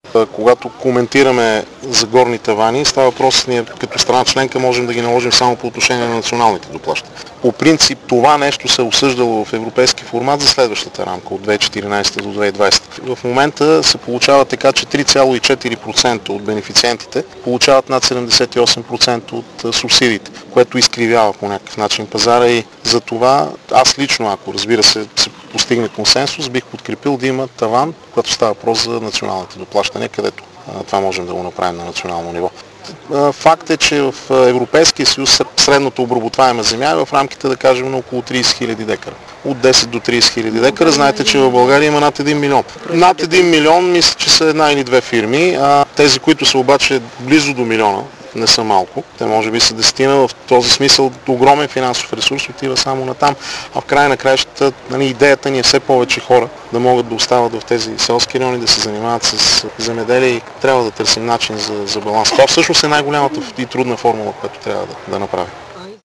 Когато коментираме за горни тавани, става въпрос, ние като страна членка можем да ги наложим само по отношение на националните доплащания. По принцип това нещо се е осъждало в европейски формат за следващата рамка от 2014 до 2020. В момента се получава така, че 3,4% от бенефициентите получават над 78% от субсидиите, което изкривява по някакъв начин пазара и за това аз лично, ако разбира се постигне консенсус, бих подкрепил да има таван, когато става въпрос за националните доплащания, където това можем да го направим на национално ниво. Факт е, че в Европейския съюз средното обработваема земя е в рамките, да кажем, на около 30 000 декара. От 10 до 30 000 декара. Знаете, че в България има над 1 милион. Над 1 милион мисля, че са една или две фирми, а тези, които са обаче близо до милиона, не са малко. Те може би са десетина, в този смисъл огромен финансов ресурс отива само на там. А в края на краищата идеята ни е все повече хора да могат да остават в тези селски райони, да се занимават с земеделие и трябва да търсим начин за баланс. Това всъщност е най-голямата и трудна формула, която трябва да направим.